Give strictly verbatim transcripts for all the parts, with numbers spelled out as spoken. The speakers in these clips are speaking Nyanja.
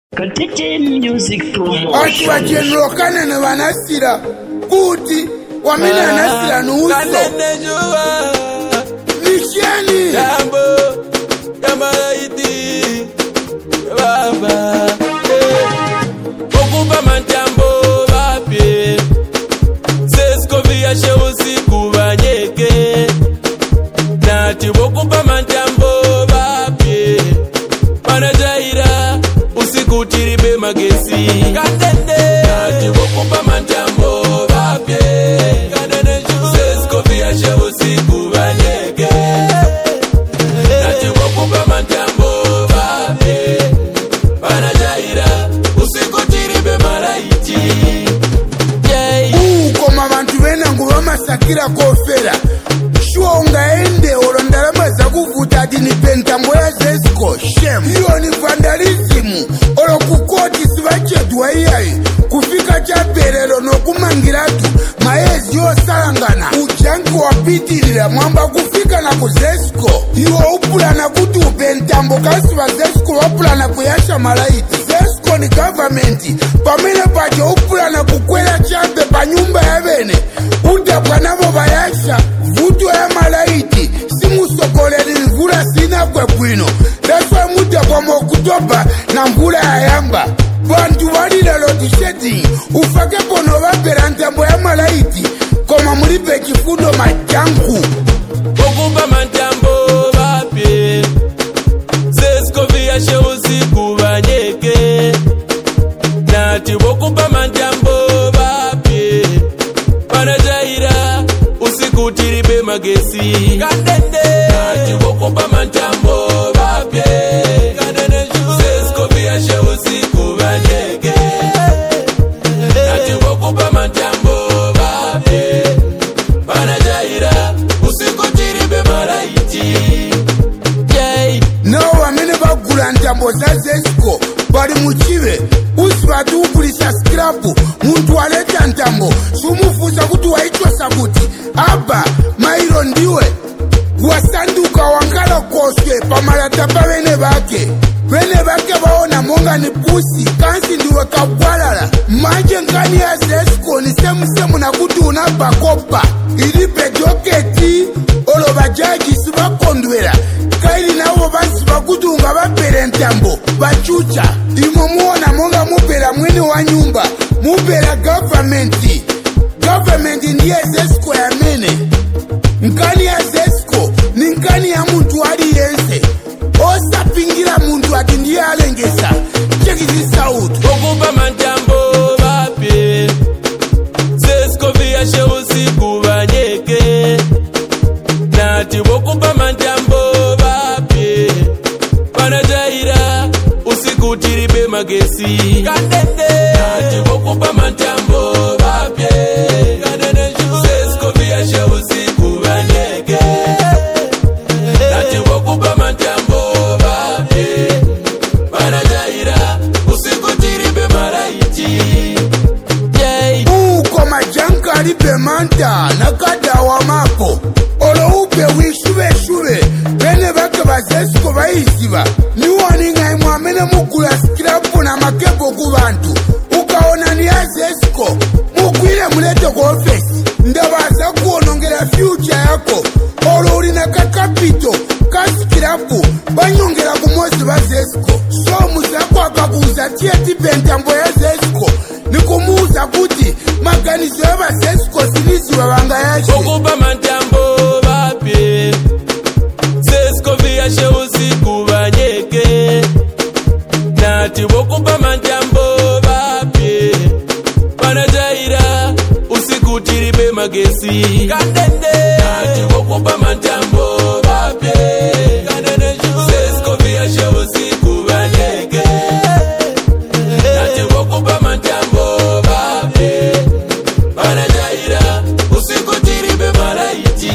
Katete Music Promotion. Watu wa General Kanene wanasira kuti wamina nasira nuso Nisheni Jambo Kama iti Baba Okupa manjambo Bapi Sesko via she usiku banyeke Nati okupa manjambo Bapi Manajaira usiku tiribe magesi Katende Nati okupa manjambo Bapi Katende Sesko via she usiku banyeke Nati okupa manjambo Bapi Manajaira usiku tiribe malaiti Ukoma bantu bena nguwa masakira kofera Shua ungaende olondalama za kuvuta dini pentambo ya Zesco Shem Iyo ni vandalismu Olo kukoti sivache duwayai Kufika chaperelo no kumangiratu Maezi yo salangana Ujangu wapitirira mwamba kufika na kuzesco Iyo upula na kutu pentambo kasi wa Zesco wapula na kuyasha malaiti Zesco ni governmenti Pamene pache upula na kukwela chape pa nyumba ya bene Udapwa nabo bayasha Vutu ya malaiti Simu sokoleli mvula sina kwe bwino Leswa muda kwa mokutoba na mvula ya yamba Bantu wali lalo tisheti Ufake pono wapera ntambo ya malaiti Koma mulipe kifundo majangu Okupa manjambo bapi Sesko via she usiku banyeke Nati okupa manjambo bapi Manajaira usiku tiribe magesi Katende Nati okupa manjambo bapi Katende Sesko via she usiku banyeke Nati okupa manjambo bapi Manajaira usiku tiribe malaiti No wamene bagula ntambo za Zesco Bali muchive Usi batu ukulisa skrapu Muntu waleta ntambo Sumufuza kutu waichosa kuti Aba mairo ndiwe Wasanduka wangala koswe Pamalata pa wene bake Wene bake waona monga ni pusi Kansi ndiwe kabwalala Manje nkani ya Zesco Ni semu semu na kutu unabakopa Ilipe joketi Olo bajaji siba kondwela Kaili na uwo basi bakutunga bapere ntambo Bachucha Imo muona monga mupera mwini wa nyumba Mupera governmenti Governmenti ndiye Zesco ya mene Nkani ya Zesco Ni nkani ya muntu wali yense Osa pingira muntu ati ndiye alengesa Check this out Okupa manjambo bapi Zesco via she usiku banyeke Nati okupa manjambo bapi Manajaira usiku tiribe magesi Katende Nati okupa manjambo bapi Katende Zesco via she usiku banyeke Nati okupa manjambo bapi Manajaira usiku tiribe malaiti Uko majanka alipe manta Nakada wa mapo Olo upe wishuwe shuwe Bene bake ba Zesco baisiba Niwani ngai mwamene mukula skrapu na makebo kubantu Ukaona ni ya Zesco Mukwile mulete kwa ofesi Ndabaza kuonongera future yako Olo ulina kakapito Kaskirapu Banyongera kumosi ba Zesco So muzako akakuza tieti pentambo ya Zesco Nikumuza kuti Maganizo ya ba Zesco sinisi wa wanga yashi Okupa manjambo bapi Zesco via she usiku banyeke Nati okupa manjambo bapi Manajaira usiku tiribe magesi Katende Nati okupa manjambo bapi Katende Zesco via she usiku banyeke Nati okupa manjambo bapi Manajaira usiku tiribe malaiti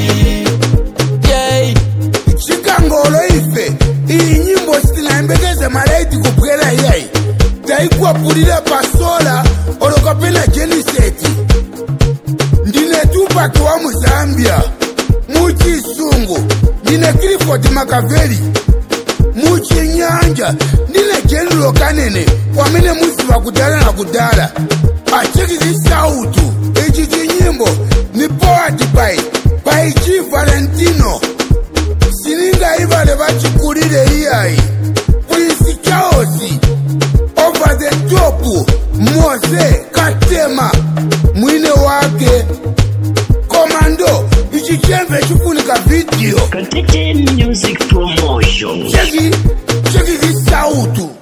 Chikangolo ife Iyi nyimbo stina mbekeze malaiti kupwela yai Taikuwa pulile pasola Olokapena jeniseti Ndine Tupac wa Muzambia Muchi Sungu Ndine Clifford Makaveli Muchi Nyanja Ndine General Kanene Wa kuva kudala na kudala. Achiki sautu ichi chinyimbo ni poet by by G Valentino. Sininga ivale vachikulire iyai. Prince Chaos over the top. Mose Katema mwine wake Komando ichi chembe chufunika video Katete Music Promotion. Cheki Cheki this sautu